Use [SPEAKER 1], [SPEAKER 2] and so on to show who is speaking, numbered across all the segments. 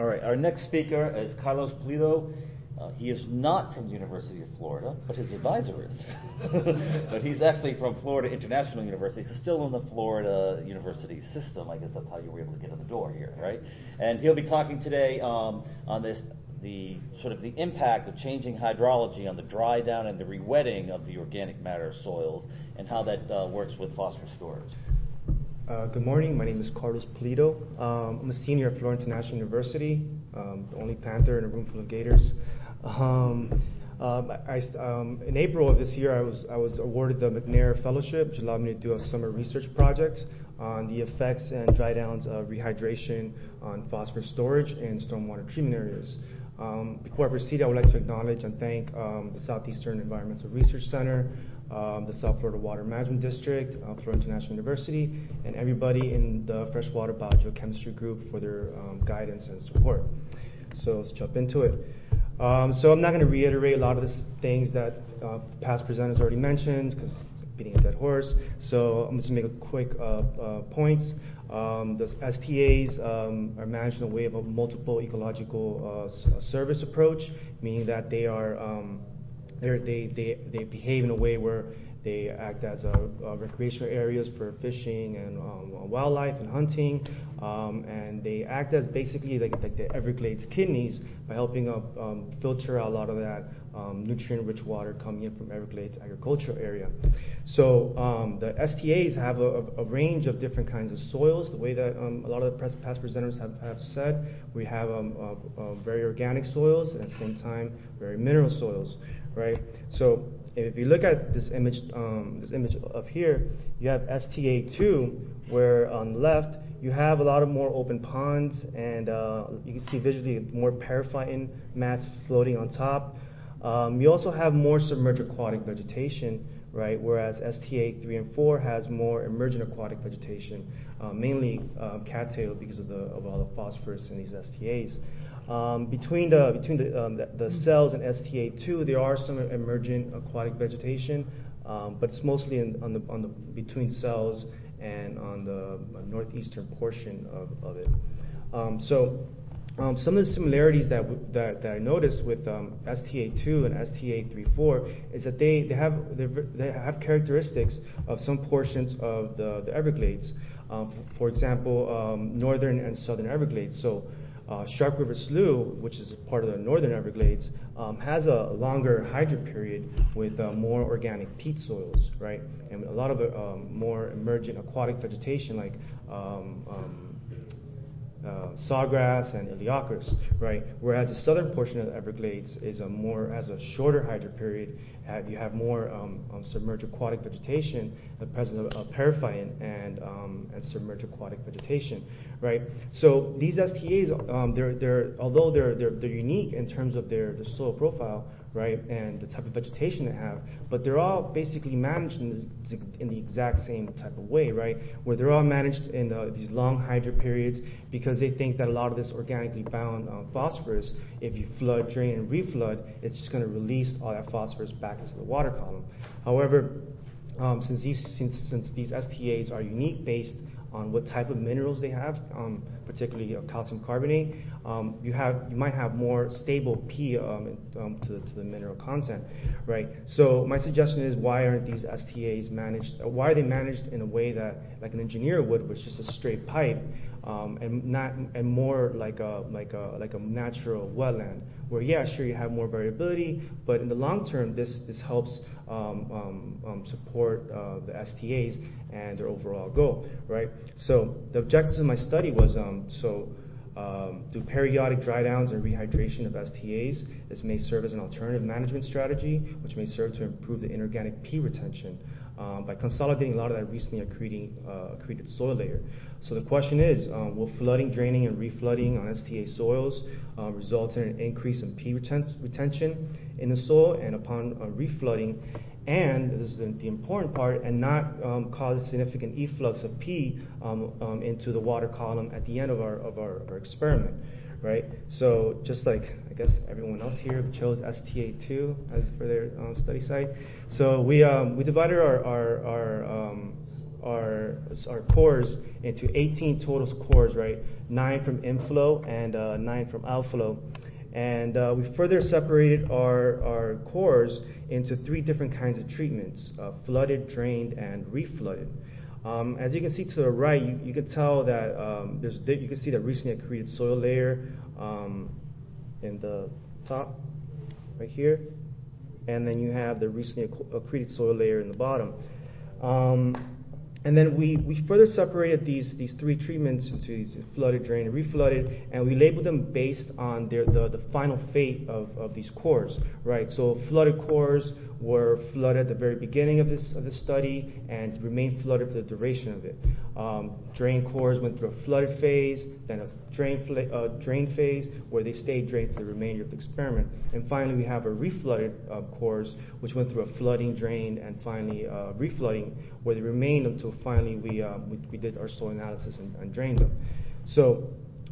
[SPEAKER 1] All right, our next speaker is Carlos Pulido. He is not from the University of Florida, but his advisor is. But he's actually from Florida International University, so still in the Florida University system. I guess that's how you were able to get in the door here, right? And he'll be talking today on the impact of changing hydrology on the dry down and the rewetting of the organic matter soils, and how that works with phosphorus storage.
[SPEAKER 2] Good morning. My name is Carlos Pulido. I'm a senior at Florida International University, the only Panther in a room full of Gators. In April of this year, I was awarded the McNair Fellowship, which allowed me to do a summer research project on the effects and dry downs of rehydration on phosphorus storage in stormwater treatment areas. Before I proceed, I would like to acknowledge and thank the Southeastern Environmental Research Center, the South Florida Water Management District, Florida International University, and everybody in the Freshwater Biogeochemistry group for their guidance and support. So let's jump into it. So I'm not going to reiterate a lot of the things that past presenters already mentioned, because beating a dead horse. So I'm just going to make a quick points. The STAs are managed in a way of a multiple ecological service approach, meaning that they are they behave in a way where they act as recreational areas for fishing and wildlife and hunting, and they act as basically like the Everglades kidneys by helping filter out a lot of that nutrient-rich water coming in from Everglades agricultural area. So the STAs have a range of different kinds of soils. The way that a lot of the past presenters have said, we have very organic soils and at the same time very mineral soils, right? So if you look at this image up here, you have STA2, where on the left you have a lot of more open ponds, and you can see visually more periphyton mats floating on top. You also have more submerged aquatic vegetation, right? Whereas STA3 and 4 has more emergent aquatic vegetation, mainly cattail because of all the phosphorus in these STAs. Between the cells and STA2, there are some emergent aquatic vegetation, but it's mostly on the between cells and on the northeastern portion of it. Some of the similarities that I noticed with STA2 and STA34 is that they have characteristics of some portions of the Everglades. For example, northern and southern Everglades. So Shark River Slough, which is part of the northern Everglades, has a longer hydro period with more organic peat soils, right? And a lot of more emergent aquatic vegetation like sawgrass and Elaeochus, right? Whereas the southern portion of the Everglades has a shorter hydro period. You have more submerged aquatic vegetation, the presence of periphyton and submerged aquatic vegetation, right? So these STAs, although they're unique in terms of their soil profile, right, and the type of vegetation they have, but they're all basically managed in the exact same type of way, right, where they're all managed in these long hydro periods, because they think that a lot of this organically bound phosphorus, if you flood, drain, and reflood, it's just going to release all that phosphorus back into the water column. However, since these STAs are unique based on what type of minerals they have, particularly calcium carbonate, you might have more stable P to the mineral content, right? So my suggestion is, why aren't these STAs managed? Why are they managed in a way that like an engineer would, which is just a straight pipe, and more like a natural wetland, where sure, you have more variability, but in the long term this helps support the STAs and their overall goal, right? So the objectives of my study was do periodic dry downs and rehydration of STAs. This may serve as an alternative management strategy, which may serve to improve the inorganic P retention by consolidating a lot of that recently accreted soil layer. So the question is, will flooding, draining, and reflooding on STA soils result in an increase in P retention in the soil, and upon reflooding, and this is the important part, and not cause a significant efflux of P into the water column at the end of our experiment, right? So just like I guess everyone else here chose STA2 as for their study site. So we divided our cores into 18 total cores, right? 9 from inflow, and 9 from outflow. And we further separated our cores into 3 different kinds of treatments: flooded, drained, and reflooded. As you can see to the right, you can tell that you can see the recently accreted soil layer in the top, right here, and then you have the recently accreted soil layer in the bottom. And then we further separated these 3 treatments into these flooded, drained, and reflooded, and we labeled them based on the final fate of these cores, right? So flooded cores were flooded at the very beginning of this study and remained flooded for the duration of it. Drained cores went through a flooded phase, then a drained phase, where they stayed drained for the remainder of the experiment. And finally, we have a reflooded cores, which went through a flooding, drained, and finally reflooding, where they remained until finally we did our soil analysis and drained them. So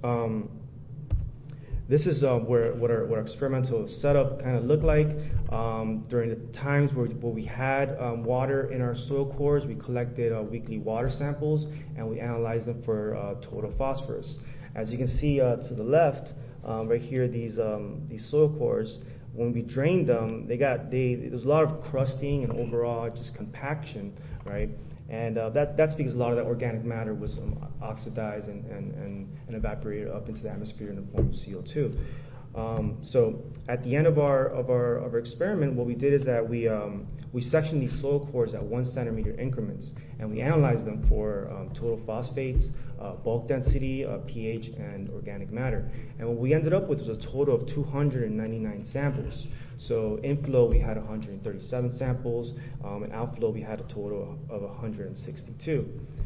[SPEAKER 2] this is what our experimental setup kind of looked like. During the times where we had water in our soil cores, we collected weekly water samples and we analyzed them for total phosphorus. As you can see to the left, right here, these soil cores, when we drained them, there was a lot of crusting and overall just compaction, right? And that's because a lot of that organic matter was oxidized and evaporated up into the atmosphere in the form of CO2. So at the end of our experiment, what we did is that we sectioned these soil cores at 1 centimeter increments, and we analyzed them for total phosphates, bulk density, pH, and organic matter. And what we ended up with was a total of 299 samples. So inflow, we had 137 samples, and outflow, we had a total of 162.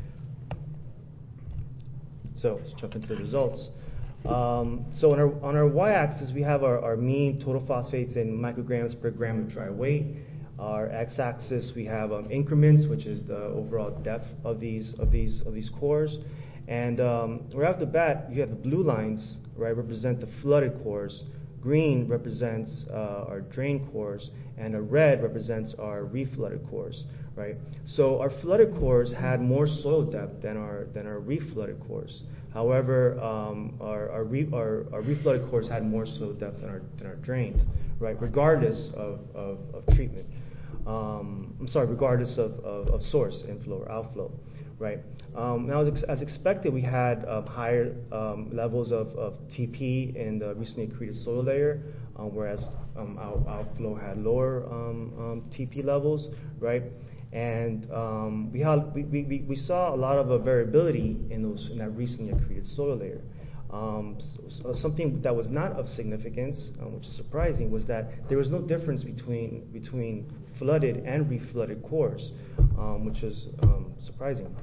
[SPEAKER 2] So let's jump into the results. So on our y-axis, we have our mean total phosphates in micrograms per gram of dry weight. Our x-axis, we have increments, which is the overall depth of these cores. And right off the bat, you have the blue lines, right, represent the flooded cores. Green represents our drained cores, and a red represents our reflooded cores, right? So our flooded cores had more soil depth than our reflooded cores. However, our reflooded cores had more soil depth than our drained, right? Regardless of treatment. Regardless of source, inflow or outflow, right? Now, as expected, we had higher levels of TP in the recently accreted soil layer, whereas our outflow had lower TP levels, right? And we saw a lot of variability in that recently accreted soil layer. So something that was not of significance, which is surprising, was that there was no difference between flooded and reflooded cores, which is surprising.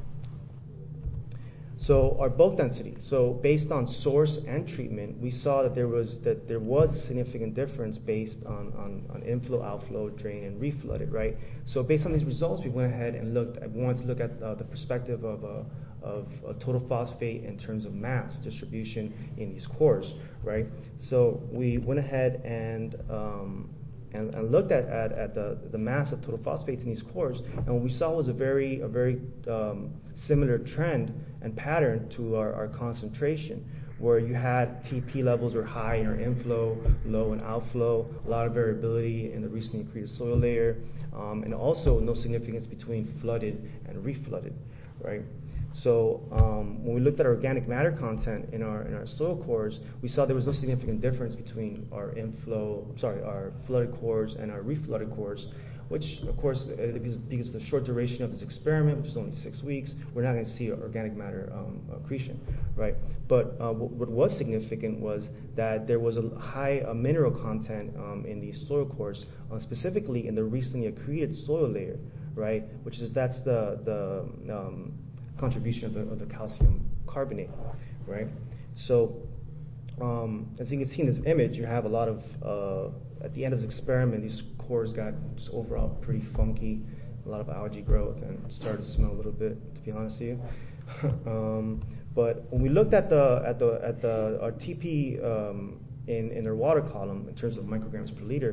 [SPEAKER 2] So our bulk density. So based on source and treatment, we saw that there was a significant difference based on inflow, outflow, drain, and reflooded, right? So based on these results, we went ahead and wanted to look at the perspective of a total phosphate in terms of mass distribution in these cores, right? So we went ahead and looked at the mass of total phosphates in these cores, and what we saw was a very similar trend and pattern to our concentration, where you had TP levels were high in our inflow, low in outflow, a lot of variability in the recently accreted soil layer, and also no significance between flooded and reflooded, right? So when we looked at organic matter content in our soil cores, we saw there was no significant difference between our flooded cores and our reflooded cores, which, of course, because of the short duration of this experiment, which is only 6 weeks, we're not going to see organic matter accretion, right? But what was significant was that there was a high mineral content in these soil cores, specifically in the recently accreted soil layer, right? That's the contribution of the calcium carbonate, right? So as you can see in this image, you have a lot of at the end of this experiment, these cores got just overall pretty funky, a lot of algae growth, and started to smell a little bit, to be honest with you. But when we looked at our TP in our water column in terms of micrograms per liter,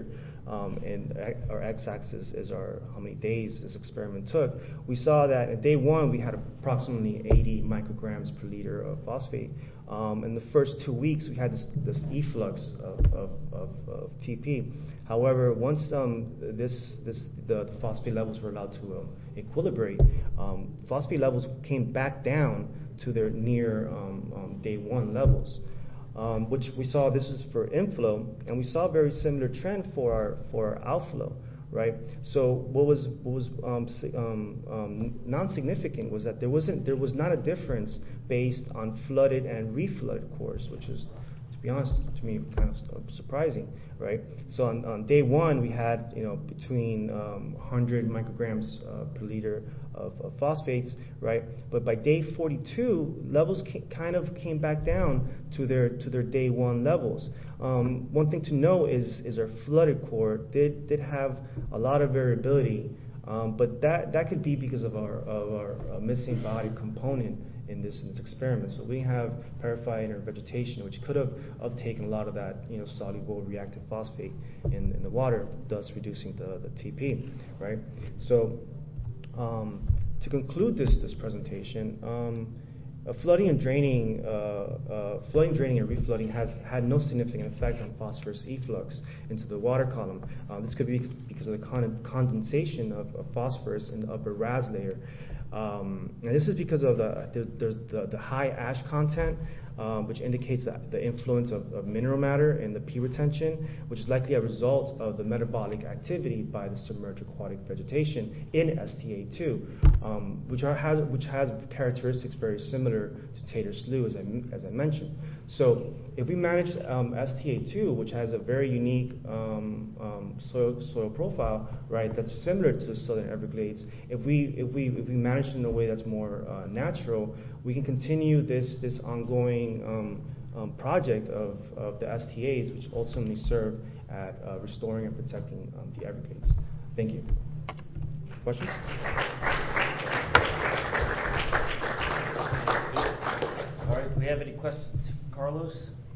[SPEAKER 2] and our x-axis is how many days this experiment took. We saw that at day 1 we had approximately 80 micrograms per liter of phosphate. In the first 2 weeks we had this efflux of TP. However, once the phosphate levels were allowed to equilibrate, phosphate levels came back down to their near day 1 levels. Which we saw, this was for inflow, and we saw a very similar trend for our outflow, right? So what was non-significant was that there was not a difference based on flooded and reflooded cores, which is, to be honest, to me kind of surprising, right? So on day 1 we had between 100 micrograms per liter of phosphates, right? But by day 42, levels kind of came back down to their day 1 levels. One thing to know is our flooded core did have a lot of variability, but that could be because of our missing body component in this experiment. So we have periphyte in our vegetation, which could have uptaken a lot of that soluble reactive phosphate in the water, thus reducing the TP, right? So to conclude this presentation, flooding, draining, and reflooding has had no significant effect on phosphorus efflux into the water column. This could be because of the condensation of phosphorus in the upper RAS layer. And this is because of the high ash content, which indicates the influence of mineral matter in the P retention, which is likely a result of the metabolic activity by the submerged aquatic vegetation in STA2, which has characteristics very similar to Tater Slough, as I mentioned. So if we manage STA2, which has a very unique soil profile, right, that's similar to the Southern Everglades, if we manage it in a way that's more natural, we can continue this ongoing project of the STAs, which ultimately serve at restoring and protecting the Everglades. Thank you. Questions?
[SPEAKER 1] All right, do we have any questions? Carlos?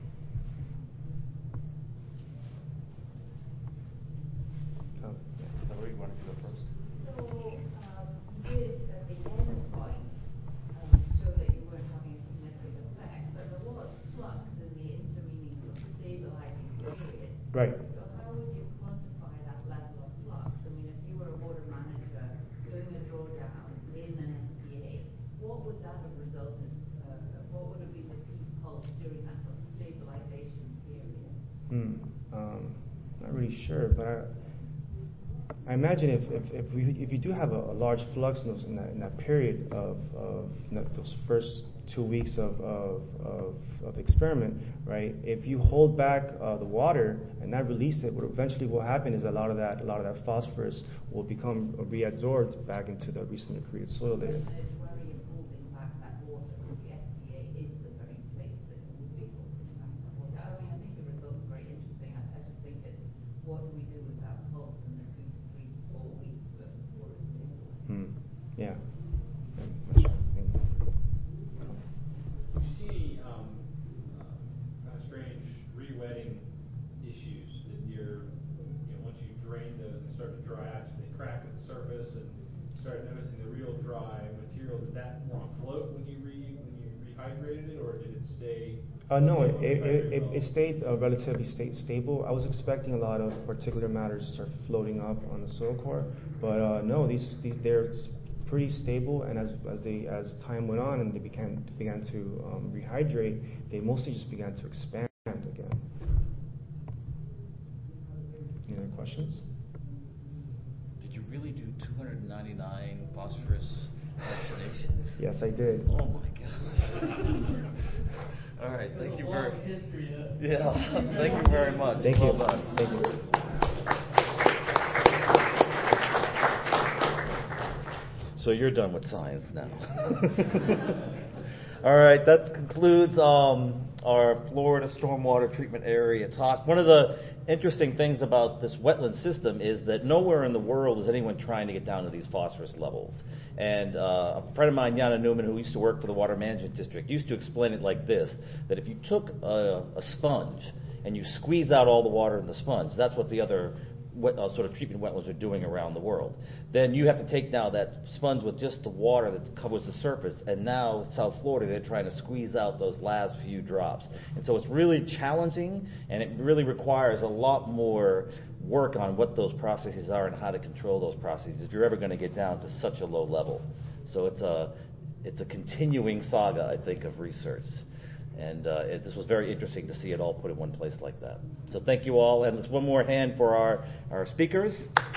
[SPEAKER 1] Valerie, you want to go first?
[SPEAKER 3] So, you did at the end point show that you weren't having a significant effect, but there was flux in the intervening stabilizing period.
[SPEAKER 2] Right.
[SPEAKER 3] So how would you quantify that level of flux? I mean, if you were a water manager doing a drawdown in an STA, what would that have resulted? What would have been the peak pulse during that sort of stabilization period?
[SPEAKER 2] Not really sure, but I imagine if you do have a large flux in that period of those first 2 weeks of experiment, right? If you hold back the water and not release it, what eventually will happen is a lot of that phosphorus will become reabsorbed back into the recently created soil layer.
[SPEAKER 3] It's worrying holding back that water because the STA is the very place that would be holding back that water. I mean, I think the results are very interesting. I just think it's what do we do with that pulse in the 2 to 3 to 4 weeks before it's stable?
[SPEAKER 2] Yeah.
[SPEAKER 4] Do you see kind of strange re-wetting issues that once you drain those and start to dry out, they crack at the surface, and you start noticing the real dry material? Did that more float when you rehydrated it, or did it stay?
[SPEAKER 2] No, it stayed relatively stable. I was expecting a lot of particulate matters to start floating up on the soil core, but no, they're pretty stable. And as time went on and they began to rehydrate, they mostly just began to expand again. Any other questions?
[SPEAKER 1] Did you really do 299 phosphorus vaccinations?
[SPEAKER 2] Yes, I did.
[SPEAKER 1] Oh my gosh. All right, thank you very much. Yeah, thank you very much.
[SPEAKER 2] Thank you.
[SPEAKER 1] Well done.
[SPEAKER 2] Thank you.
[SPEAKER 1] So you're done with science now. All right, that concludes our Florida Stormwater Treatment Area talk. One of the interesting things about this wetland system is that nowhere in the world is anyone trying to get down to these phosphorus levels. And a friend of mine, Jana Newman, who used to work for the Water Management District, used to explain it like this, that if you took a sponge and you squeeze out all the water in the sponge, that's what the other sort of treatment wetlands are doing around the world. Then you have to take now that sponge with just the water that covers the surface, and now South Florida, they're trying to squeeze out those last few drops. And so it's really challenging, and it really requires a lot more work on what those processes are and how to control those processes if you're ever going to get down to such a low level. So it's a continuing saga, I think, of research. And this was very interesting to see it all put in one place like that. So thank you all, and let's one more hand for our speakers.